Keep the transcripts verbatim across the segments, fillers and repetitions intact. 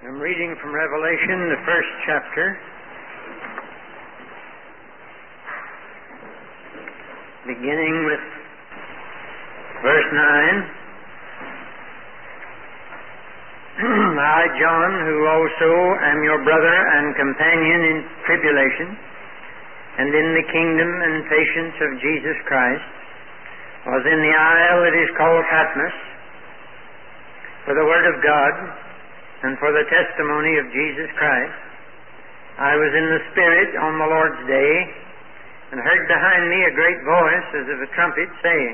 I'm reading from Revelation, the first chapter, beginning with verse nine. I, John, who also am your brother and companion in tribulation, and in the kingdom and patience of Jesus Christ, was in the isle that is called Patmos, for the word of God, and for the testimony of Jesus Christ. I was in the Spirit on the Lord's day, and heard behind me a great voice as of a trumpet, saying,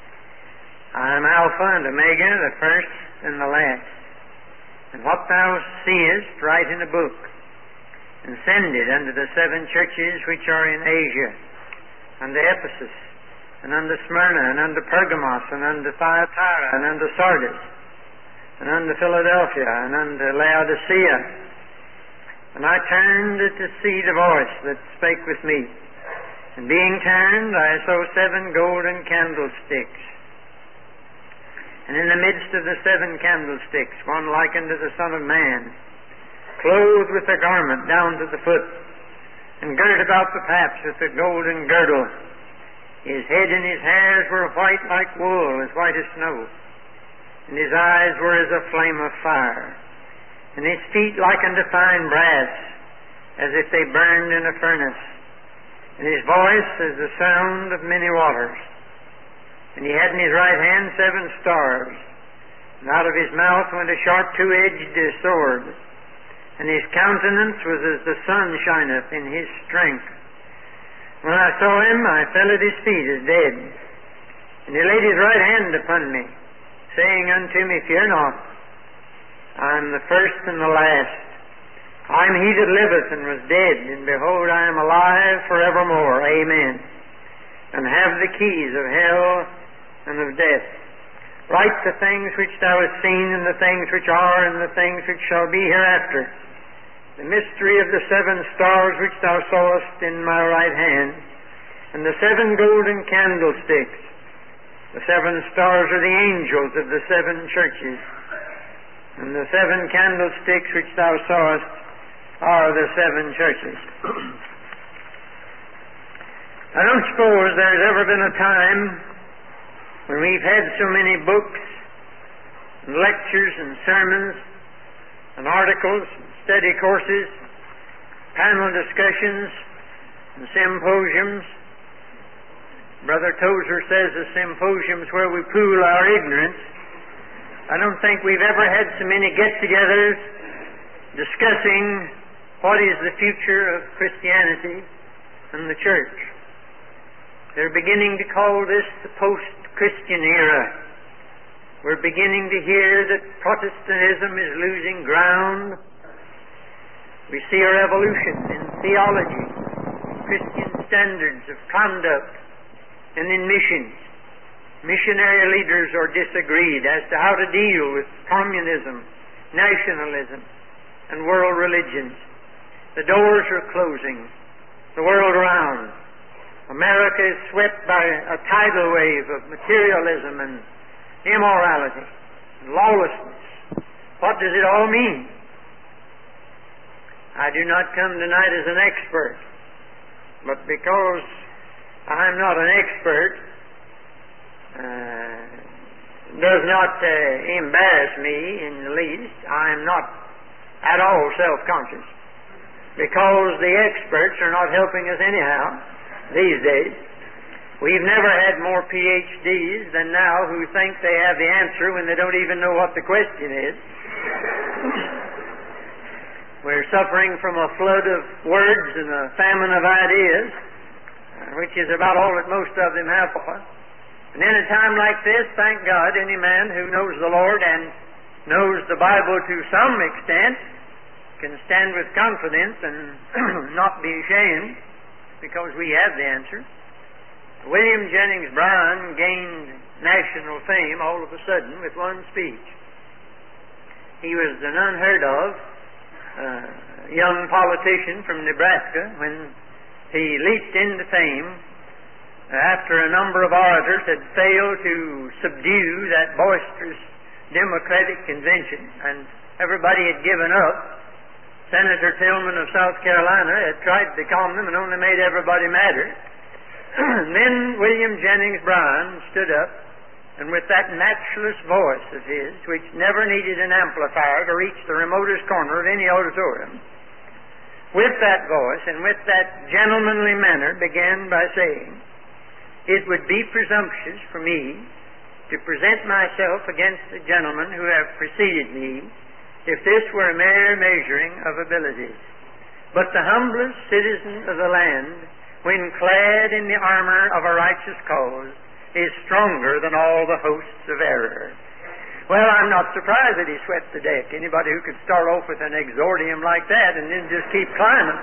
I am Alpha and Omega, the first and the last. And what thou seest, write in a book, and send it unto the seven churches which are in Asia, unto Ephesus, and unto Smyrna, and unto Pergamos, and unto Thyatira, and unto Sardis, and unto Philadelphia, and unto Laodicea. And I turned to see the voice that spake with me. And being turned, I saw seven golden candlesticks. And in the midst of the seven candlesticks, one like unto the Son of Man, clothed with a garment down to the foot, and girt about the paps with a golden girdle. His head and his hairs were white like wool, as white as snow. And his eyes were as a flame of fire, and his feet like unto fine brass, as if they burned in a furnace, and his voice as the sound of many waters. And he had in his right hand seven stars, and out of his mouth went a sharp two-edged sword, and his countenance was as the sun shineth in his strength. When I saw him, I fell at his feet as dead. And he laid his right hand upon me, saying unto me, Fear not, I am the first and the last. I am he that liveth and was dead, and behold, I am alive forevermore. Amen. And have the keys of hell and of death. Write the things which thou hast seen, and the things which are, and the things which shall be hereafter. The mystery of the seven stars which thou sawest in my right hand, and the seven golden candlesticks. The seven stars are the angels of the seven churches, and the seven candlesticks which thou sawest are the seven churches. I don't suppose there's ever been a time when we've had so many books and lectures and sermons and articles and study courses, panel discussions and symposiums. Brother Tozer says the symposiums where we pool our ignorance. I don't think we've ever had so many get-togethers discussing what is the future of Christianity and the church. They're beginning to call this the post-Christian era. We're beginning to hear that Protestantism is losing ground. We see a revolution in theology, Christian standards of conduct, and in missions. Missionary leaders are disagreed as to how to deal with communism, nationalism, and world religions. The doors are closing the world around. America is swept by a tidal wave of materialism and immorality and lawlessness. What does it all mean? I do not come tonight as an expert, but because I'm not an expert, uh, does not uh, embarrass me in the least. I am not at all self-conscious, because the experts are not helping us anyhow these days. We've never had more P H Ds than now who think they have the answer when they don't even know what the question is. We're suffering from a flood of words and a famine of ideas, which is about all that most of them have. And in a time like this, thank God, any man who knows the Lord and knows the Bible to some extent can stand with confidence and not be ashamed, because we have the answer. William Jennings Bryan gained national fame all of a sudden with one speech. He was an unheard of uh, young politician from Nebraska when he leaped into fame after a number of orators had failed to subdue that boisterous Democratic convention, and everybody had given up. Senator Tillman of South Carolina had tried to calm them and only made everybody madder. Then William Jennings Bryan stood up, and with that matchless voice of his, which never needed an amplifier to reach the remotest corner of any auditorium, with that voice and with that gentlemanly manner began by saying, "It would be presumptuous for me to present myself against the gentlemen who have preceded me if this were a mere measuring of abilities. But the humblest citizen of the land, when clad in the armor of a righteous cause, is stronger than all the hosts of error." Well, I'm not surprised that he swept the deck. Anybody who could start off with an exordium like that and then just keep climbing.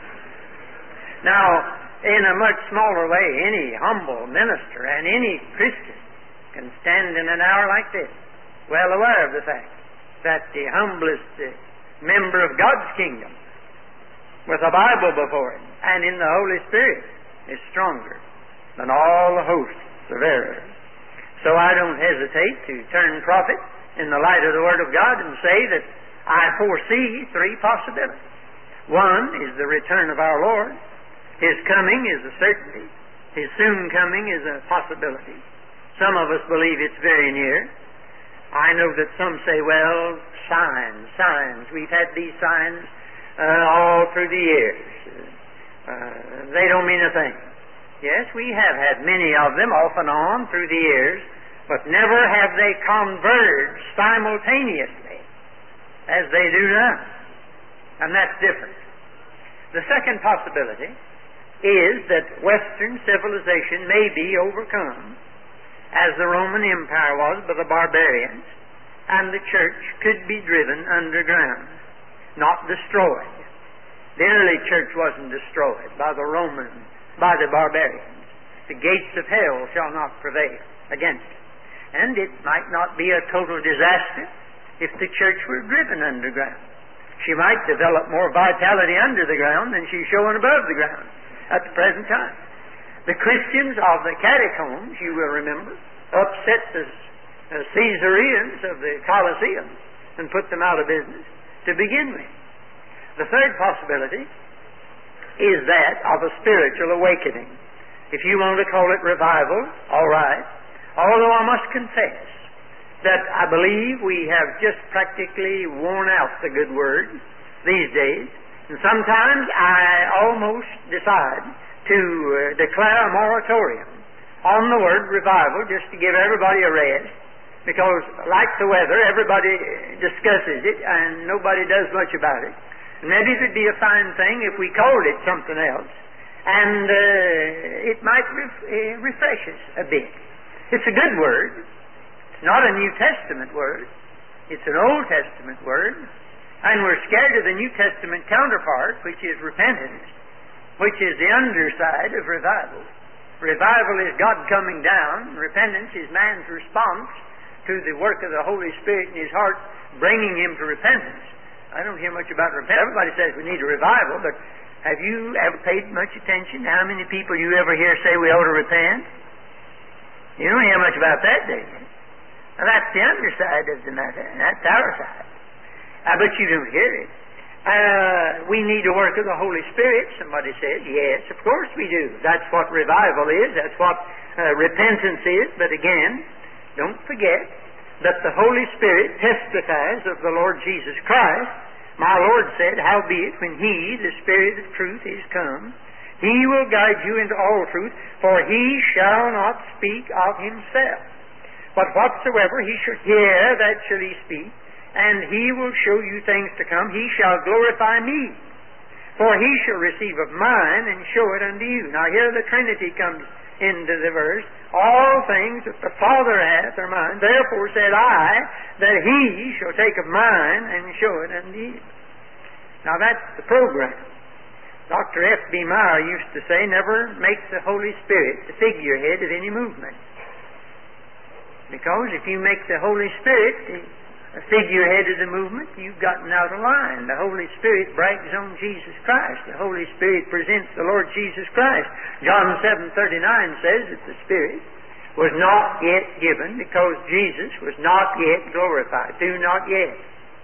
Now, in a much smaller way, any humble minister and any Christian can stand in an hour like this, well aware of the fact that the humblest uh, member of God's kingdom, with a Bible before him and in the Holy Spirit, is stronger than all the hosts of error. So I don't hesitate to turn prophet in the light of the Word of God and say that I foresee three possibilities. One is the return of our Lord. His coming is a certainty. His soon coming is a possibility. Some of us believe it's very near. I know that some say, well, signs, signs. We've had these signs uh, all through the years. Uh, they don't mean a thing. Yes, we have had many of them off and on through the years, but never have they converged simultaneously as they do now. And that's different. The second possibility is that Western civilization may be overcome, as the Roman Empire was by the barbarians, and the church could be driven underground, not destroyed. The early church wasn't destroyed by the Romans, by the barbarians. The gates of hell shall not prevail against it. And it might not be a total disaster if the church were driven underground. She might develop more vitality under the ground than she's showing above the ground at the present time. The Christians of the catacombs, you will remember, upset the uh, Caesareans of the Colosseum and put them out of business to begin with. The third possibility is that of a spiritual awakening. If you want to call it revival, all right. Although I must confess that I believe we have just practically worn out the good word these days. And sometimes I almost decide to uh, declare a moratorium on the word revival just to give everybody a rest, because like the weather, everybody discusses it and nobody does much about it. And maybe it would be a fine thing if we called it something else, and uh, it might ref- uh, refresh us a bit. It's a good word. It's not a New Testament word. It's an Old Testament word. And we're scared of the New Testament counterpart, which is repentance, which is the underside of revival. Revival is God coming down. Repentance is man's response to the work of the Holy Spirit in his heart, bringing him to repentance. I don't hear much about repentance. Everybody says we need a revival, but have you ever paid much attention to how many people you ever hear say we ought to repent? You don't hear much about that, do you? Now, that's the underside of the matter, and that's our side. Uh, but you don't hear it. Uh, we need a work of the Holy Spirit, somebody says. Yes, of course we do. That's what revival is. That's what uh, repentance is. But again, don't forget that the Holy Spirit testifies of the Lord Jesus Christ. My Lord said, "Howbeit, when He, the Spirit of truth, is come, He will guide you into all truth, for He shall not speak of Himself. But whatsoever He shall hear, that shall He speak, and He will show you things to come. He shall glorify Me, for He shall receive of mine and show it unto you." Now here the Trinity comes into the verse. "All things that the Father hath are mine. Therefore said I, that He shall take of mine and show it unto you." Now that's the program. Doctor F B Meyer used to say, never make the Holy Spirit the figurehead of any movement. Because if you make the Holy Spirit the figurehead of the movement, you've gotten out of line. The Holy Spirit brags on Jesus Christ. The Holy Spirit presents the Lord Jesus Christ. John seven thirty-nine says that the Spirit was not yet given because Jesus was not yet glorified. Do not yet.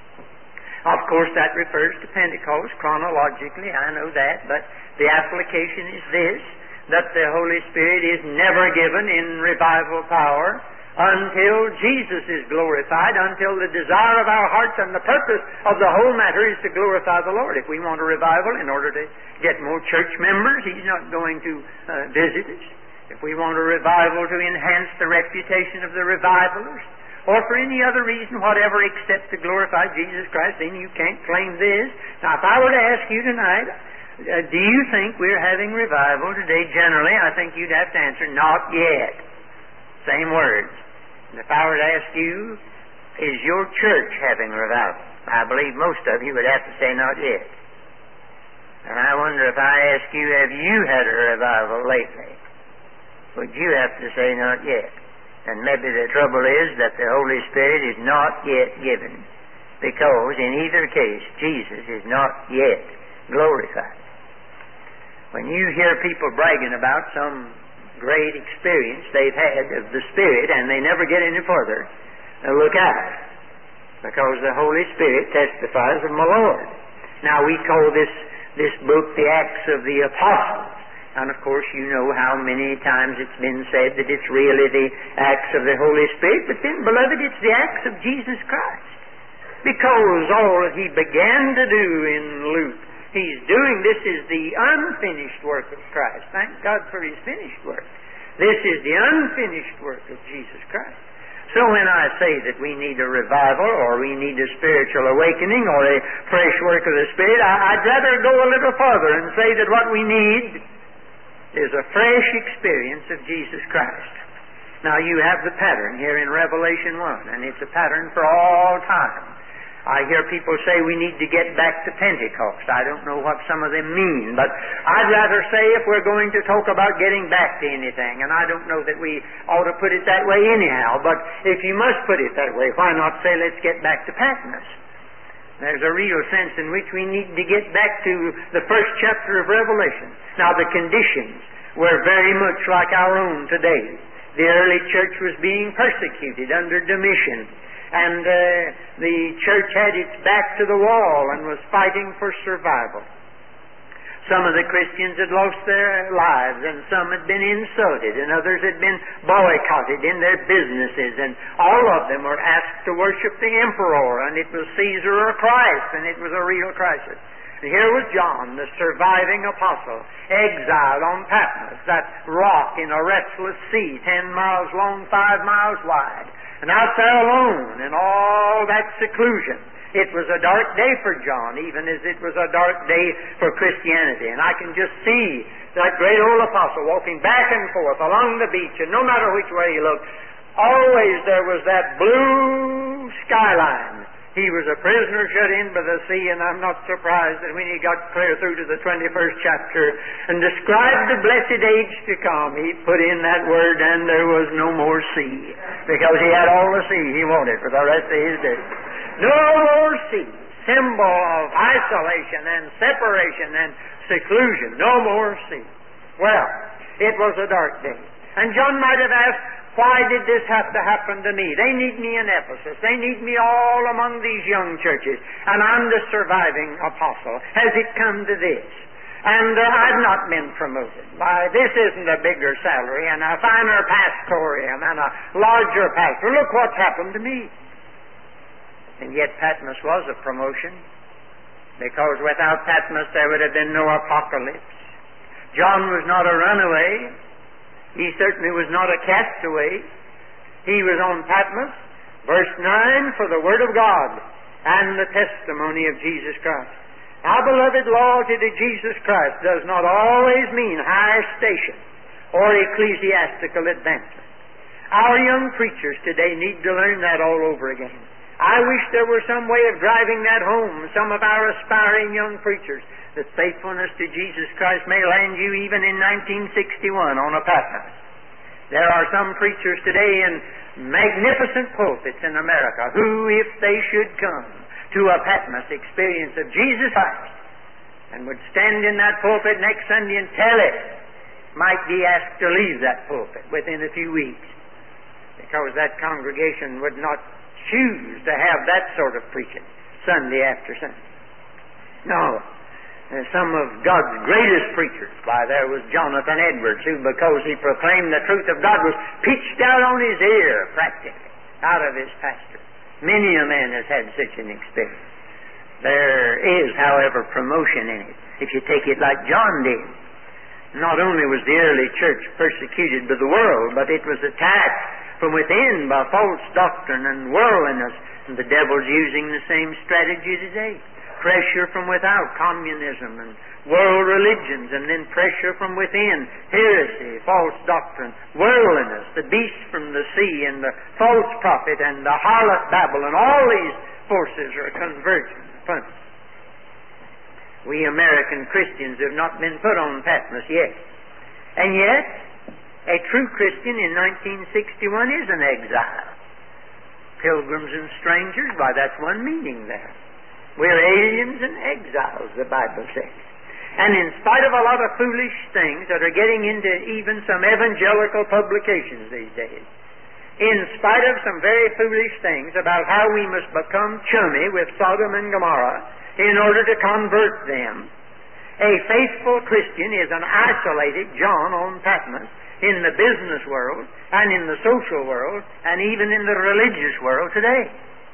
Of course, that refers to Pentecost chronologically, I know that, but the application is this, that the Holy Spirit is never given in revival power until Jesus is glorified, until the desire of our hearts and the purpose of the whole matter is to glorify the Lord. If we want a revival in order to get more church members, He's not going to uh, visit us. If we want a revival to enhance the reputation of the revivalers, or for any other reason whatever except to glorify Jesus Christ, then you can't claim this. Now, if I were to ask you tonight, uh, do you think we're having revival today generally, I think you'd have to answer, not yet. Same words. And if I were to ask you, is your church having revival? I believe most of you would have to say not yet. And I wonder if I ask you, have you had a revival lately? Would you have to say not yet? And maybe the trouble is that the Holy Spirit is not yet given, because in either case, Jesus is not yet glorified. When you hear people bragging about some great experience they've had of the Spirit and they never get any further, now look out, because the Holy Spirit testifies of my Lord. Now, we call this this book the Acts of the Apostles. And of course, you know how many times it's been said that it's really the acts of the Holy Spirit, but then, beloved, it's the acts of Jesus Christ. Because all that He began to do in Luke, He's doing, this is the unfinished work of Christ. Thank God for His finished work. This is the unfinished work of Jesus Christ. So when I say that we need a revival, or we need a spiritual awakening, or a fresh work of the Spirit, I, I'd rather go a little further and say that what we need is a fresh experience of Jesus Christ. Now, you have the pattern here in Revelation one, and it's a pattern for all time. I hear people say we need to get back to Pentecost. I don't know what some of them mean, but I'd rather say if we're going to talk about getting back to anything, and I don't know that we ought to put it that way anyhow, but if you must put it that way, why not say let's get back to Patmos? There's a real sense in which we need to get back to the first chapter of Revelation. Now, the conditions were very much like our own today. The early church was being persecuted under Domitian, and uh, the church had its back to the wall and was fighting for survival. Some of the Christians had lost their lives, and some had been insulted, and others had been boycotted in their businesses, and all of them were asked to worship the emperor, and it was Caesar or Christ, and it was a real crisis. And here was John, the surviving apostle, exiled on Patmos, that rock in a restless sea, ten miles long, five miles wide, and out there alone in all that seclusion. It was a dark day for John, even as it was a dark day for Christianity. And I can just see that great old apostle walking back and forth along the beach, and no matter which way he looked, always there was that blue skyline. He was a prisoner shut in by the sea, and I'm not surprised that when he got clear through to the twenty-first chapter and described the blessed age to come, he put in that word, and there was no more sea, because he had all the sea he wanted for the rest of his days. No more sea, symbol of isolation and separation and seclusion. No more sea. Well, it was a dark day. And John might have asked, why did this have to happen to me? They need me in Ephesus. They need me all among these young churches. And I'm the surviving apostle. Has it come to this? And uh, I've not been promoted. Why, this isn't a bigger salary and a finer pastorium and a larger pastor. Look what's happened to me. And yet Patmos was a promotion, because without Patmos there would have been no apocalypse. John was not a runaway. He certainly was not a castaway. He was on Patmos. Verse nine, for the word of God and the testimony of Jesus Christ. Our beloved, loyalty to Jesus Christ does not always mean higher station or ecclesiastical advancement. Our young preachers today need to learn that all over again. I wish there were some way of driving that home, some of our aspiring young preachers, that faithfulness to Jesus Christ may land you even in nineteen sixty-one on a Patmos. There are some preachers today in magnificent pulpits in America who, if they should come to a Patmos experience of Jesus Christ and would stand in that pulpit next Sunday and tell it, might be asked to leave that pulpit within a few weeks. because that congregation would not choose to have that sort of preaching Sunday after Sunday. No. And some of God's greatest preachers, why, there was Jonathan Edwards, who, because he proclaimed the truth of God, was pitched out on his ear, practically, out of his pastor. Many a man has had such an experience. There is, however, promotion in it, if you take it like John did. Not only was the early church persecuted by the world, but it was attacked from within by false doctrine and worldliness, and the devil's using the same strategy today. Pressure from without, communism and world religions, and then pressure from within, heresy, false doctrine, worldliness, the beast from the sea, and the false prophet, and the harlot Babylon. All these forces are converging upon us. We American Christians have not been put on Patmos yet. And yet, a true Christian in nineteen sixty-one is an exile. Pilgrims and strangers, why, that's one meaning there. We're aliens and exiles, the Bible says. And in spite of a lot of foolish things that are getting into even some evangelical publications these days, in spite of some very foolish things about how we must become chummy with Sodom and Gomorrah in order to convert them, a faithful Christian is an isolated John on Patmos in the business world and in the social world and even in the religious world today.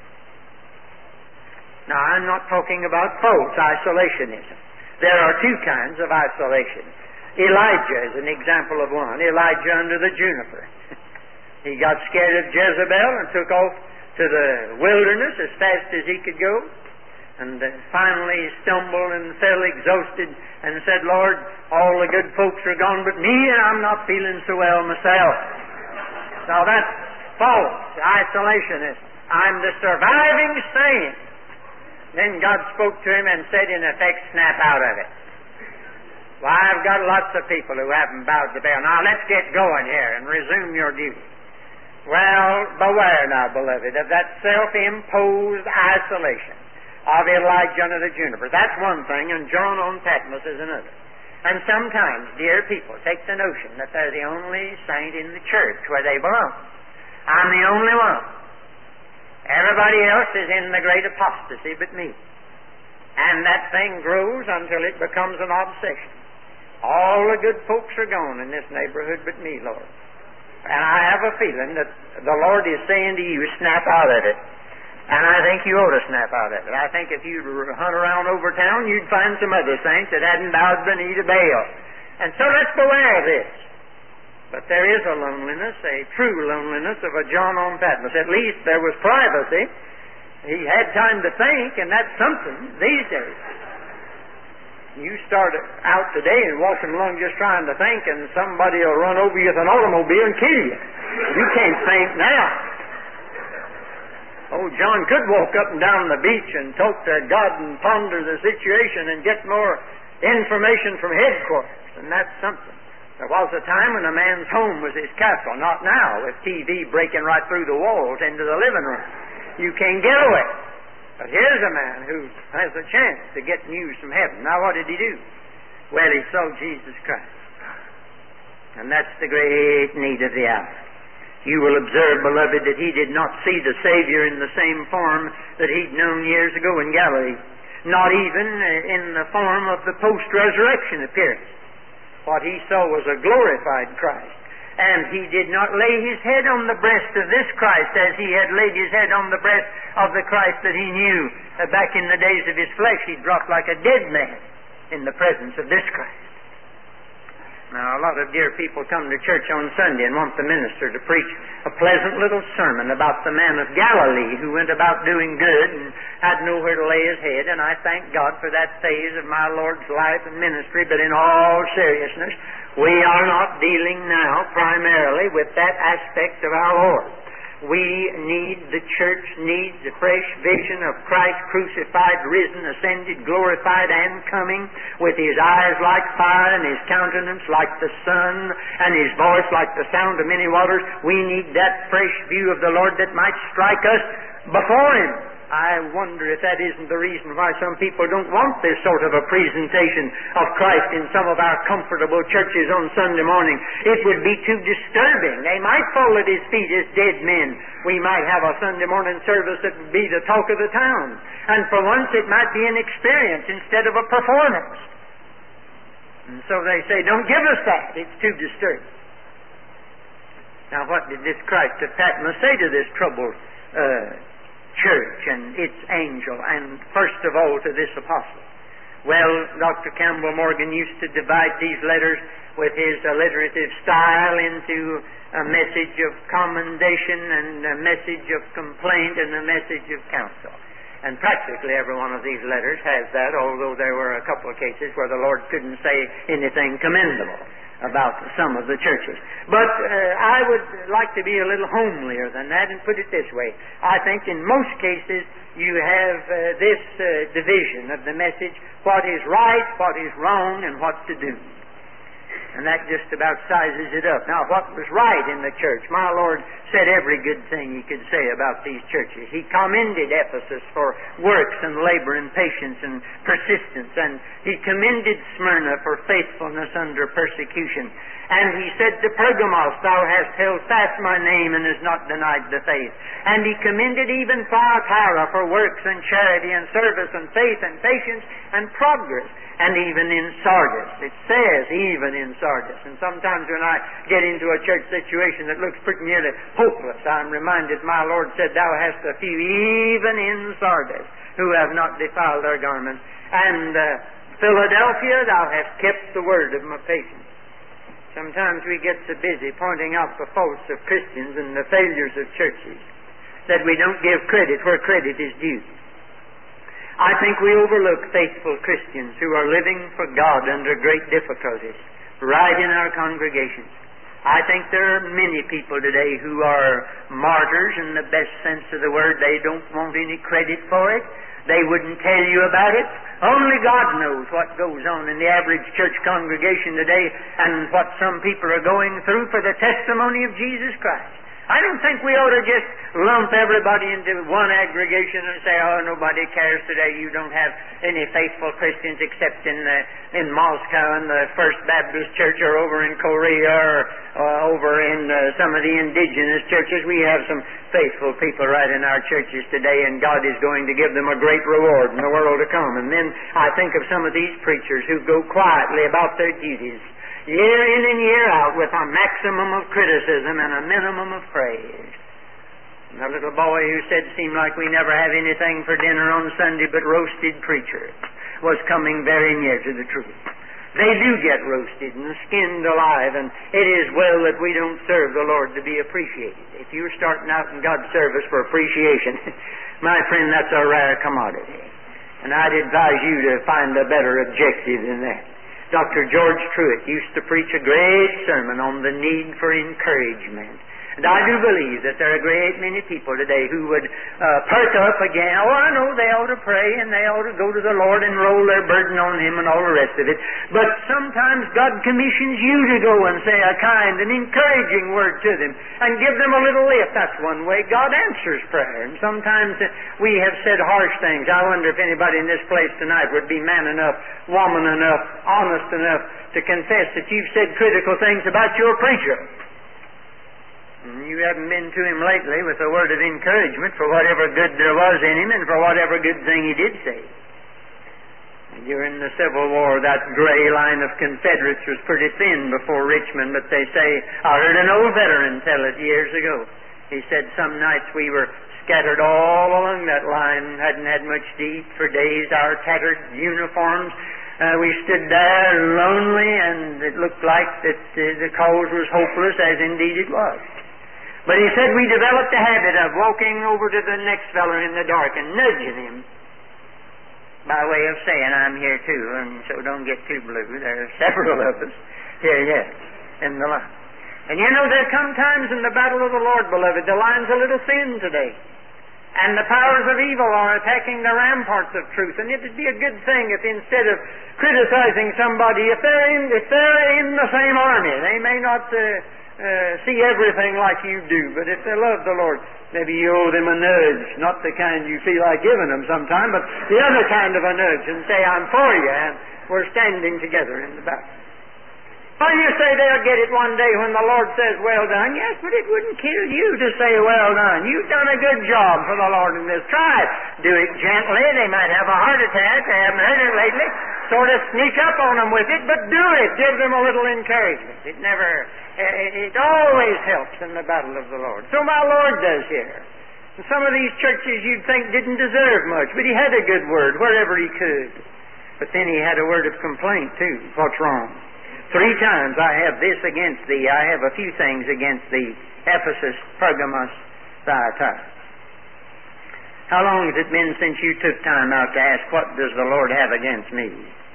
Now, I'm not talking about false isolationism. There are two kinds of isolation. Elijah is an example of one. Elijah under the juniper. He got scared of Jezebel and took off to the wilderness as fast as he could go, and uh, finally stumbled and fell exhausted and said, Lord, all the good folks are gone but me, and I'm not feeling so well myself. Now, that's false isolationism. I'm the surviving saint. Then God spoke to him and said, in effect, snap out of it. Well, I've got lots of people who haven't bowed the bell. Now, let's get going here and resume your duty. Well, beware now, beloved, of that self-imposed isolation of Elijah under the juniper. That's one thing, and John on Patmos is another. And sometimes, dear people, take the notion that they're the only saint in the church where they belong. I'm the only one. Everybody else is in the great apostasy but me. And that thing grows until it becomes an obsession. All the good folks are gone in this neighborhood but me, Lord. And I have a feeling that the Lord is saying to you, snap out of it. And I think you ought to snap out of it. I think if you'd hunt around over town, you'd find some other saints that hadn't bowed the knee to Baal. And so let's beware of this. But there is a loneliness, a true loneliness of a John on Patmos. At least there was privacy. He had time to think, and that's something these days. You start out today and walking along just trying to think, and somebody will run over you with an automobile and kill you. You can't think now. Oh, John could walk up and down the beach and talk to God and ponder the situation and get more information from headquarters, and that's something. There was a time when a man's home was his castle, not now, with T V breaking right through the walls into the living room. You can't get away. But here's a man who has a chance to get news from heaven. Now, what did he do? Well, he saw Jesus Christ. And that's the great need of the hour. You will observe, beloved, that he did not see the Savior in the same form that he'd known years ago in Galilee. Not even in the form of the post-resurrection appearance. What he saw was a glorified Christ. And he did not lay his head on the breast of this Christ as he had laid his head on the breast of the Christ that he knew. Uh, back in the days of his flesh, he dropped like a dead man in the presence of this Christ. Now, a lot of dear people come to church on Sunday and want the minister to preach a pleasant little sermon about the man of Galilee who went about doing good and had nowhere to lay his head, and I thank God for that phase of my Lord's life and ministry, but in all seriousness, we are not dealing now primarily with that aspect of our Lord. We need, the church needs a fresh vision of Christ crucified, risen, ascended, glorified, and coming, with His eyes like fire and His countenance like the sun and His voice like the sound of many waters. We need that fresh view of the Lord that might strike us before Him. I wonder if that isn't the reason why some people don't want this sort of a presentation of Christ in some of our comfortable churches on Sunday morning. It would be too disturbing. They might fall at His feet as dead men. We might have a Sunday morning service that would be the talk of the town. And for once it might be an experience instead of a performance. And so they say, don't give us that. It's too disturbing. Now what did this Christ of Patmos say to this troubled uh, church and its angel, and first of all to this apostle? Well, Doctor Campbell Morgan used to divide these letters with his alliterative style into a message of commendation and a message of complaint and a message of counsel. And practically every one of these letters has that, although there were a couple of cases where the Lord couldn't say anything commendable about some of the churches. But uh, I would like to be a little homelier than that and put it this way. I think in most cases you have uh, this uh, division of the message: what is right, what is wrong, and what to do. And that just about sizes it up. Now, what was right in the church? My Lord said every good thing He could say about these churches. He commended Ephesus for works and labor and patience and persistence. And He commended Smyrna for faithfulness under persecution. And He said to Pergamos, thou hast held fast my name and hast not denied the faith. And He commended even Thyatira for works and charity and service and faith and patience and progress. And even in Sardis. It says even in Sardis. And sometimes when I get into a church situation that looks pretty nearly hopeless, I'm reminded my Lord said, thou hast a few even in Sardis who have not defiled their garments. And uh, Philadelphia, thou hast kept the word of my patience. Sometimes we get so busy pointing out the faults of Christians and the failures of churches that we don't give credit where credit is due. I think we overlook faithful Christians who are living for God under great difficulties right in our congregations. I think there are many people today who are martyrs in the best sense of the word. They don't want any credit for it. They wouldn't tell you about it. Only God knows what goes on in the average church congregation today and what some people are going through for the testimony of Jesus Christ. I don't think we ought to just lump everybody into one aggregation and say, oh, nobody cares today. You don't have any faithful Christians except in uh, in Moscow and the First Baptist Church, or over in Korea, or uh, over in uh, some of the indigenous churches. We have some faithful people right in our churches today, and God is going to give them a great reward in the world to come. And then I think of some of these preachers who go quietly about their duties, year in and year out, with a maximum of criticism and a minimum of praise. And the little boy who said, seemed like we never have anything for dinner on Sunday but roasted preachers, was coming very near to the truth. They do get roasted and skinned alive, and it is well that we don't serve the Lord to be appreciated. If you're starting out in God's service for appreciation, my friend, that's a rare commodity. And I'd advise you to find a better objective than that. Doctor George Truett used to preach a great sermon on the need for encouragement. And I do believe that there are a great many people today who would uh, perk up again. Oh, I know they ought to pray and they ought to go to the Lord and roll their burden on Him and all the rest of it. But sometimes God commissions you to go and say a kind and encouraging word to them and give them a little lift. That's one way God answers prayer. And sometimes uh, we have said harsh things. I wonder if anybody in this place tonight would be man enough, woman enough, honest enough to confess that you've said critical things about your preacher. You haven't been to him lately with a word of encouragement for whatever good there was in him and for whatever good thing he did say. During the Civil War, that gray line of Confederates was pretty thin before Richmond, but they say, I heard an old veteran tell it years ago. He said some nights we were scattered all along that line, hadn't had much to eat for days, our tattered uniforms. Uh, we stood there lonely, and it looked like that uh, the cause was hopeless, as indeed it was. But he said we developed a habit of walking over to the next fellow in the dark and nudging him by way of saying, I'm here too, and so don't get too blue. There are several of us here yet in the line. And you know, there come times in the battle of the Lord, beloved, the line's a little thin today. And the powers of evil are attacking the ramparts of truth. And it would be a good thing if instead of criticizing somebody, if they're in, if they're in the same army, they may not uh, uh, see everything like you do. But if they love the Lord, maybe you owe them a nudge, not the kind you feel like giving them sometime, but the other kind of a nudge, and say, I'm for you, and we're standing together in the back. Well, you say they'll get it one day when the Lord says, well done. Yes, but it wouldn't kill you to say, well done. You've done a good job for the Lord in this. Try it. Do it gently. They might have a heart attack. They haven't heard it lately. Sort of sneak up on them with it, but do it. Give them a little encouragement. It never, it always helps in the battle of the Lord. So my Lord does here. And some of these churches you'd think didn't deserve much, but He had a good word wherever He could. But then He had a word of complaint, too. What's wrong? Three times I have this against thee. I have a few things against thee. Ephesus, Pergamos, Thyatira. How long has it been since you took time out to ask, what does the Lord have against me?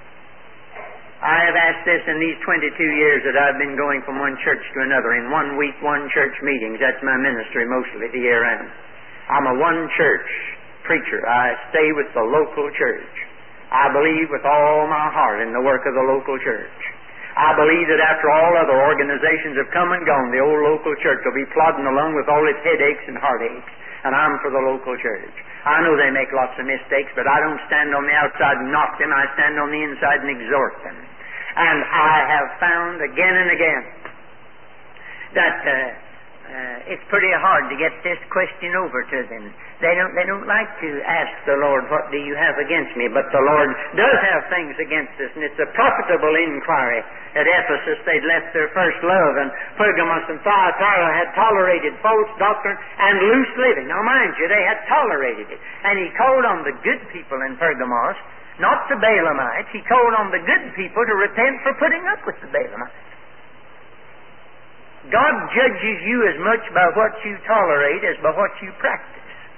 I have asked this in these twenty-two years that I've been going from one church to another. In one week, one church meetings. That's my ministry mostly the year round. I'm a one-church preacher. I stay with the local church. I believe with all my heart in the work of the local church. I believe that after all other organizations have come and gone, the old local church will be plodding along with all its headaches and heartaches. And I'm for the local church. I know they make lots of mistakes, but I don't stand on the outside and knock them. I stand on the inside and exhort them. And I have found again and again that uh, uh, it's pretty hard to get this question over to them. They don't, they don't like to ask the Lord, what do you have against me? But the Lord does have things against us, and it's a profitable inquiry. At Ephesus, they'd left their first love, and Pergamos and Thyatira had tolerated false doctrine and loose living. Now, mind you, they had tolerated it. And He called on the good people in Pergamos, not the Balaamites. He called on the good people to repent for putting up with the Balaamites. God judges you as much by what you tolerate as by what you practice.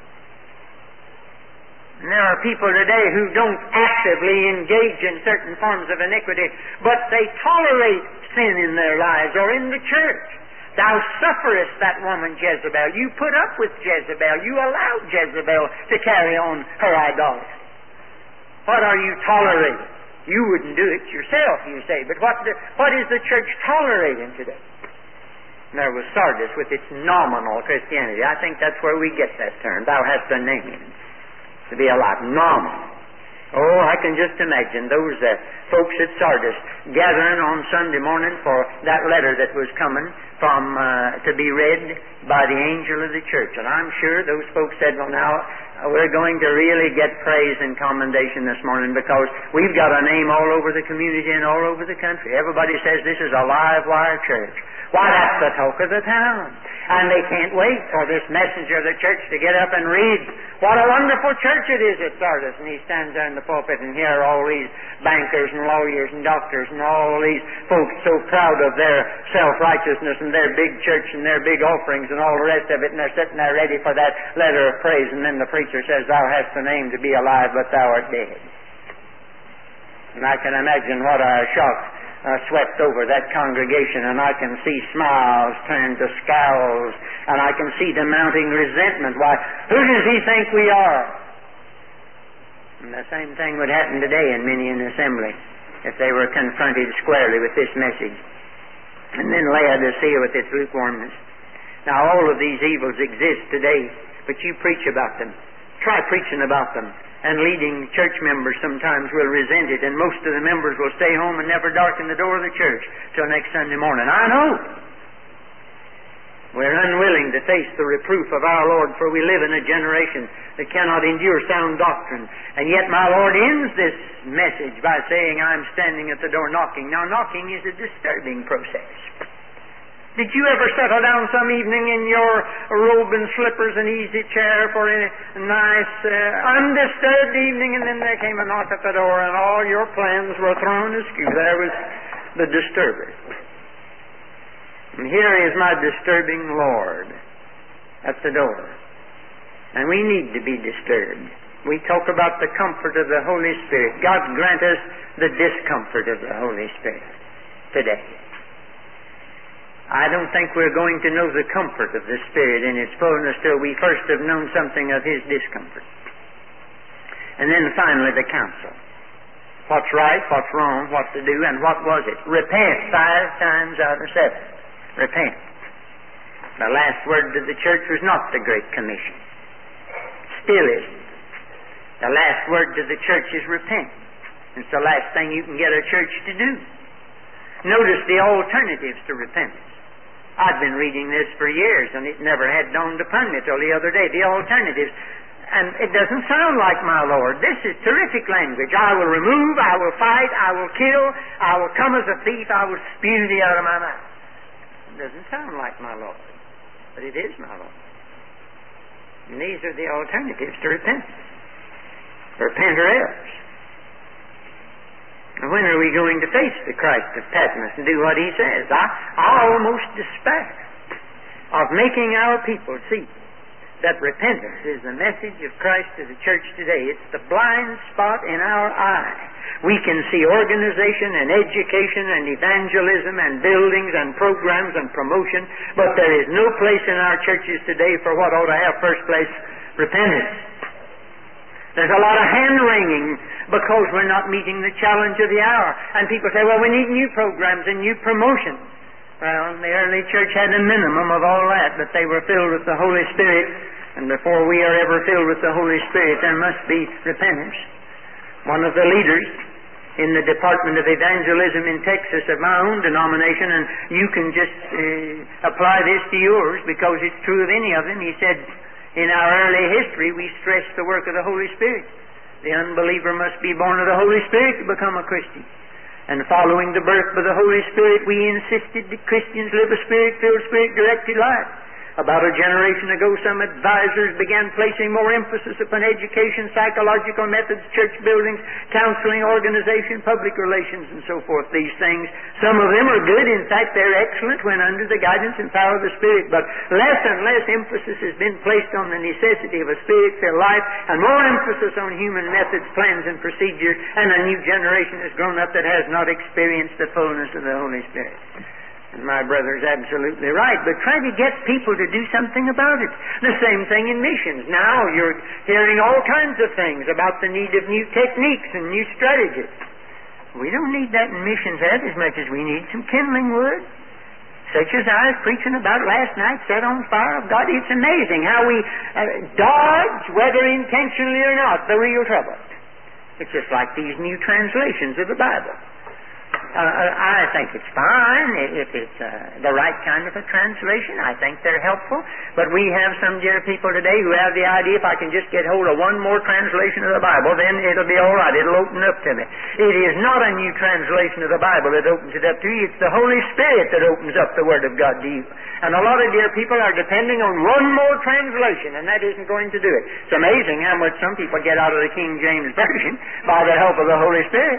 And there are people today who don't actively engage in certain forms of iniquity, but they tolerate sin in their lives or in the church. Thou sufferest that woman Jezebel. You put up with Jezebel. You allowed Jezebel to carry on her idolatry. What are you tolerating? You wouldn't do it yourself, you say, but what, the, what is the church tolerating today? And there was Sardis with its nominal Christianity. I think that's where we get that term. Thou hast a name. To be alive. Nominal. Oh, I can just imagine those uh, folks at Sardis gathering on Sunday morning for that letter that was coming from uh, to be read by the angel of the church. And I'm sure those folks said, well, now we're going to really get praise and commendation this morning because we've got a name all over the community and all over the country. Everybody says this is a live wire church. Why, that's the talk of the town. And they can't wait for this messenger of the church to get up and read what a wonderful church it is at Sardis. And he stands there in the pulpit and hear all these bankers and lawyers and doctors and all these folks so proud of their self-righteousness and their big church and their big offerings and all the rest of it. And they're sitting there ready for that letter of praise. And then the preacher says, thou hast the name to be alive, but thou art dead. And I can imagine what a shock Uh, swept over that congregation, and I can see smiles turn to scowls, and I can see the mounting resentment. Why, who does he think we are? And the same thing would happen today in many an assembly if they were confronted squarely with this message. And then Laodicea with its lukewarmness. Now, all of these evils exist today, but you preach about them. Try preaching about them. And leading church members sometimes will resent it, and most of the members will stay home and never darken the door of the church till next Sunday morning. I know. We're unwilling to face the reproof of our Lord, for we live in a generation that cannot endure sound doctrine. And yet my Lord ends this message by saying, I'm standing at the door knocking. Now, knocking is a disturbing process. Did you ever settle down some evening in your robe and slippers and easy chair for a nice, uh, undisturbed evening, and then there came a knock at the door and all your plans were thrown askew? There was the disturber. And here is my disturbing Lord at the door. And we need to be disturbed. We talk about the comfort of the Holy Spirit. God grant us the discomfort of the Holy Spirit today. I don't think we're going to know the comfort of the Spirit in its fullness till we first have known something of His discomfort. And then finally the counsel. What's right, what's wrong, what to do, and what was it? Repent five times out of seven. Repent. The last word to the church was not the Great Commission. Still isn't. The last word to the church is repent. It's the last thing you can get a church to do. Notice the alternatives to repentance. I've been reading this for years, and it never had dawned upon me till the other day. The alternatives. And it doesn't sound like my Lord. This is terrific language. I will remove, I will fight, I will kill, I will come as a thief, I will spew thee out of my mouth. It doesn't sound like my Lord. But it is my Lord. And these are the alternatives to repentance. Repent or else. And when are we going to face the Christ of Patmos and do what He says? I, I almost despair of making our people see that repentance is the message of Christ to the church today. It's the blind spot in our eye. We can see organization and education and evangelism and buildings and programs and promotion, but there is no place in our churches today for what ought to have first place, repentance. There's a lot of hand-wringing because we're not meeting the challenge of the hour. And people say, well, we need new programs and new promotion. Well, the early church had a minimum of all that, but they were filled with the Holy Spirit. And before we are ever filled with the Holy Spirit, there must be repentance. One of the leaders in the Department of Evangelism in Texas of my own denomination, and you can just uh, apply this to yours because it's true of any of them, he said, in our early history we stressed the work of the Holy Spirit. The unbeliever must be born of the Holy Spirit to become a Christian. And following the birth of the Holy Spirit, we insisted that Christians live a Spirit-filled, Spirit-directed life. About a generation ago, some advisors began placing more emphasis upon education, psychological methods, church buildings, counseling, organization, public relations, and so forth. These things, some of them are good. In fact, they're excellent when under the guidance and power of the Spirit. But less and less emphasis has been placed on the necessity of a Spirit-filled life, and more emphasis on human methods, plans, and procedures, and a new generation has grown up that has not experienced the fullness of the Holy Spirit. And my brother's absolutely right, but try to get people to do something about it. The same thing in missions. Now you're hearing all kinds of things about the need of new techniques and new strategies. We don't need that in missions half as much as we need some kindling wood. Such as I was preaching about last night, set on fire of God. It's amazing how we uh, dodge, whether intentionally or not, the real trouble. It's just like these new translations of the Bible. Uh, I think it's fine if it's uh, the right kind of a translation. I think they're helpful. But we have some dear people today who have the idea if I can just get hold of one more translation of the Bible, then it'll be all right. It'll open up to me. It is not a new translation of the Bible that opens it up to you. It's the Holy Spirit that opens up the Word of God to you. And a lot of dear people are depending on one more translation, and that isn't going to do it. It's amazing how much some people get out of the King James Version by the help of the Holy Spirit.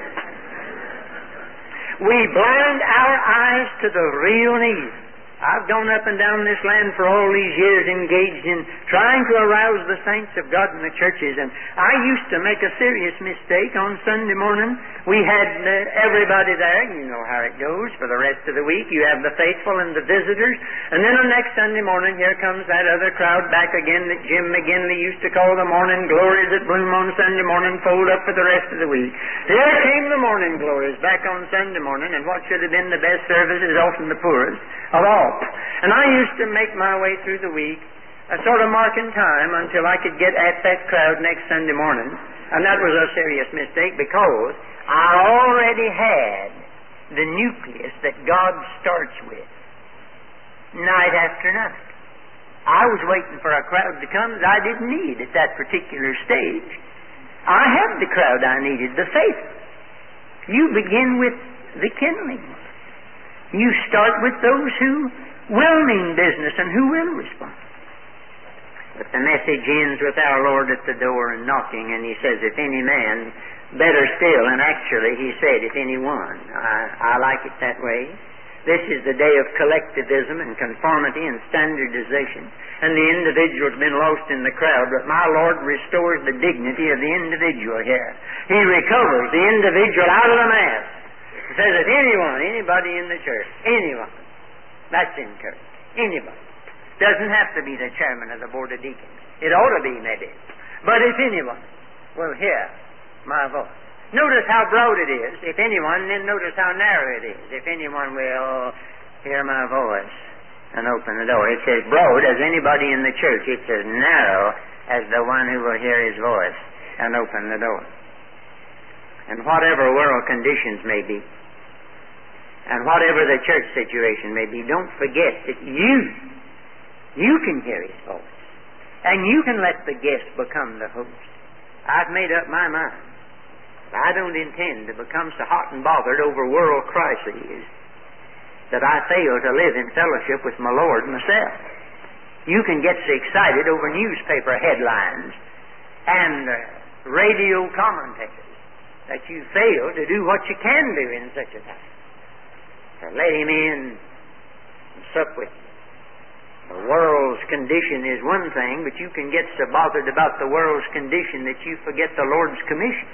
We blind our eyes to the real need. I've gone up and down this land for all these years engaged in trying to arouse the saints of God in the churches, and I used to make a serious mistake on Sunday morning. We had uh, everybody there. You know how it goes. For the rest of the week, you have the faithful and the visitors, and then on next Sunday morning, here comes that other crowd back again that Jim McGinley used to call the morning glories that bloom on Sunday morning, fold up for the rest of the week. Here came the morning glories back on Sunday morning, and what should have been the best service is often the poorest of all. And I used to make my way through the week, a sort of marking time until I could get at that crowd next Sunday morning. And that was a serious mistake because I already had the nucleus that God starts with, night after night. I was waiting for a crowd to come that I didn't need at that particular stage. I had the crowd I needed, the faith. You begin with the kindling. You start with those who will mean business and who will respond. But the message ends with our Lord at the door and knocking, and He says, if any man, better still, and actually He said, if any one. I, I like it that way. This is the day of collectivism and conformity and standardization, and the individual's been lost in the crowd, but my Lord restores the dignity of the individual here. He recovers the individual out of the mass. He says, if anyone, anybody in the church, anyone, that's encouraged. Anybody. Doesn't have to be the chairman of the board of deacons. It ought to be, maybe. But if anyone will hear my voice. Notice how broad it is. If anyone, then notice how narrow it is. If anyone will hear my voice and open the door. It says broad as anybody in the church. It says narrow as the one who will hear his voice and open the door. And whatever world conditions may be, and whatever the church situation may be, don't forget that you, you can hear his voice. And you can let the guest become the host. I've made up my mind. I don't intend to become so hot and bothered over world crises that I fail to live in fellowship with my Lord myself. You can get so excited over newspaper headlines and uh, radio commentators that you fail to do what you can do in such a time. To let him in and sup with you. The world's condition is one thing, but you can get so bothered about the world's condition that you forget the Lord's commission.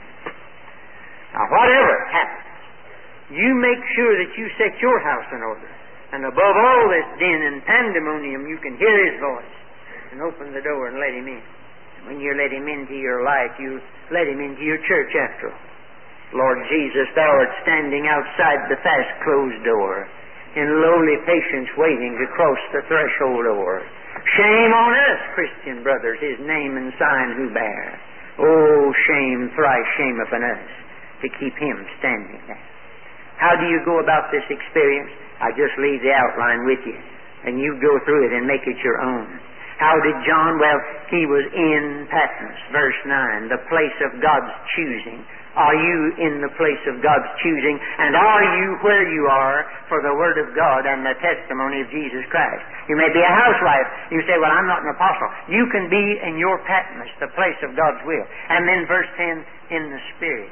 Now, whatever happens, you make sure that you set your house in order. And above all this din and pandemonium, you can hear his voice and open the door and let him in. And when you let him into your life, you let him into your church after all. Lord Jesus, thou art standing outside the fast-closed door, in lowly patience waiting to cross the threshold door. Shame on us, Christian brothers, his name and sign who bear. Oh, shame, thrice shame upon us, to keep him standing there. How do you go about this experience? I just leave the outline with you, and you go through it and make it your own. How did John? Well, he was in Patmos, verse nine, the place of God's choosing. Are you in the place of God's choosing? And are you where you are for the Word of God and the testimony of Jesus Christ? You may be a housewife. You say, well, I'm not an apostle. You can be in your Patmos, the place of God's will. And then verse ten, in the Spirit.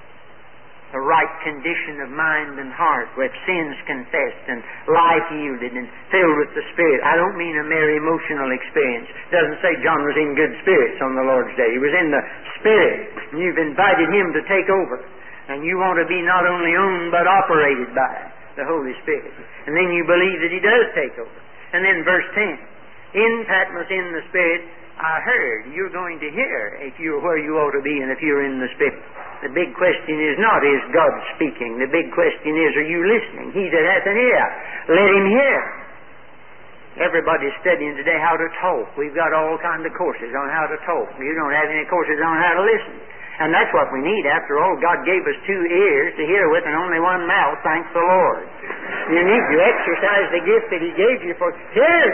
The right condition of mind and heart, with sins confessed and life yielded and filled with the Spirit. I don't mean a mere emotional experience. It doesn't say John was in good spirits on the Lord's day. He was in the Spirit. And you've invited him to take over. And you want to be not only owned but operated by the Holy Spirit. And then you believe that he does take over. And then verse ten. In Patmos, in the Spirit, I heard. You're going to hear if you're where you ought to be and if you're in the Spirit. The big question is not, is God speaking? The big question is, are you listening? He that hath an ear, let him hear. Everybody's studying today how to talk. We've got all kinds of courses on how to talk. You don't have any courses on how to listen. And that's what we need. After all, God gave us two ears to hear with and only one mouth, thank the Lord. You need to exercise the gift that he gave you for hear.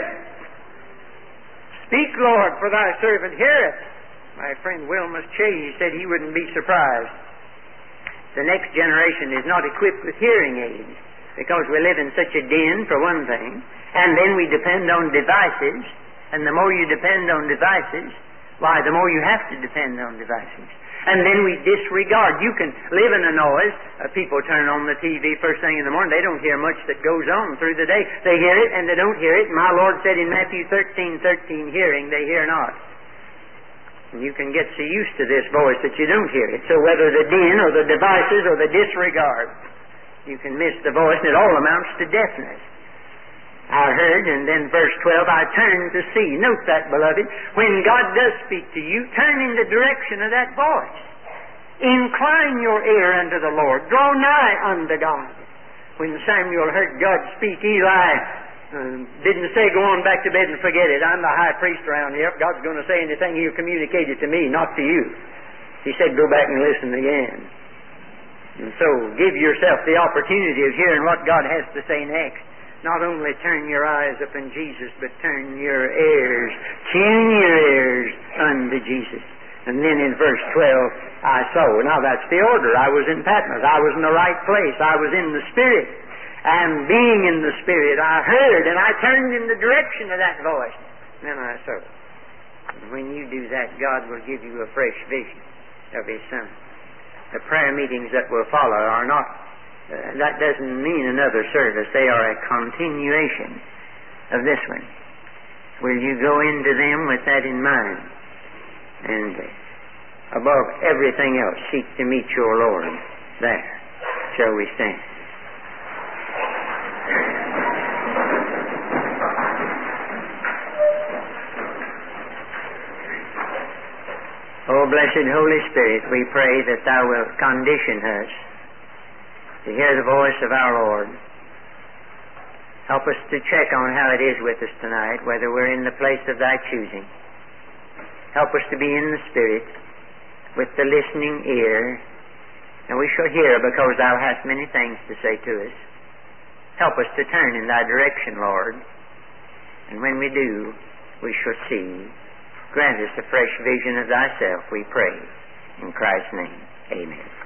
Speak, Lord, for thy servant heareth. My friend Wilmus Chase said he wouldn't be surprised. The next generation is not equipped with hearing aids because we live in such a din, for one thing, and then we depend on devices, and the more you depend on devices, why, the more you have to depend on devices. And then we disregard. You can live in a noise. Uh, people turn on the T V first thing in the morning. They don't hear much that goes on through the day. They hear it and they don't hear it. My Lord said in Matthew thirteen thirteen, hearing, they hear not. And you can get so used to this voice that you don't hear it. So whether the din or the devices or the disregard, you can miss the voice, and it all amounts to deafness. I heard, and then verse twelve, I turned to see. Note that, beloved. When God does speak to you, turn in the direction of that voice. Incline your ear unto the Lord. Draw nigh unto God. When Samuel heard God speak, Eli uh, didn't say, go on back to bed and forget it. I'm the high priest around here. If God's going to say anything, he'll communicate it to me, not to you. He said, go back and listen again. And so, give yourself the opportunity of hearing what God has to say next. Not only turn your eyes upon Jesus, but turn your ears, tune your ears unto Jesus. And then in verse twelve, I saw. Now that's the order. I was in Patmos. I was in the right place. I was in the Spirit. And being in the Spirit, I heard, and I turned in the direction of that voice. Then I saw. And when you do that, God will give you a fresh vision of His Son. The prayer meetings that will follow are not Uh, that doesn't mean another service. They are a continuation of this one. Will you go into them with that in mind? And uh, above everything else, seek to meet your Lord there. Shall we stand? Oh, blessed Holy Spirit, we pray that Thou wilt condition us to hear the voice of our Lord. Help us to check on how it is with us tonight, whether we're in the place of Thy choosing. Help us to be in the Spirit, with the listening ear, and we shall hear because Thou hast many things to say to us. Help us to turn in Thy direction, Lord, and when we do, we shall see. Grant us a fresh vision of Thyself, we pray. In Christ's name, amen.